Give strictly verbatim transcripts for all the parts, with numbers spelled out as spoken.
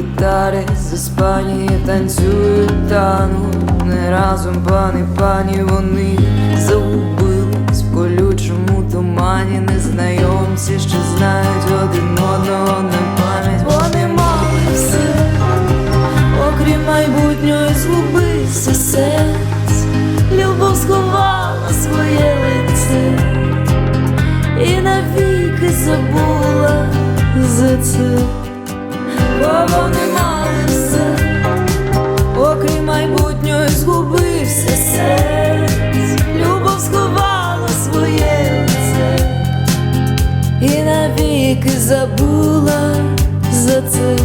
гітари заспані танцюють танго. Не разом, пани, пані, вони загубились в колючому тумані. Незнайомці, що знають один одного на пам'ять. Вони мали все, окрім майбутнього, згубився серць. Любов сховала своє лице і навіки забула за це. Бо вони мали все, окрім майбутнього, згубився серць. Любов сховала своє лице і навіки забула за це.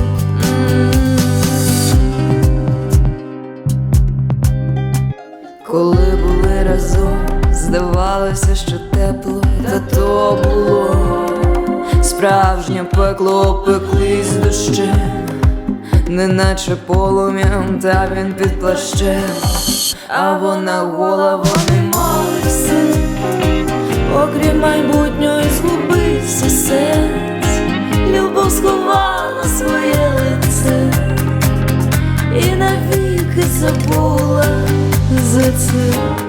Коли були разом, здавалося, що тепло, та то було справжнє пекло, пеклись дощем, неначе полум'ям, та він під плащем, а вона гола. Вони мали все, окрім майбутнього, згубився серць. Любов сховала своє лице і навіки забула за це.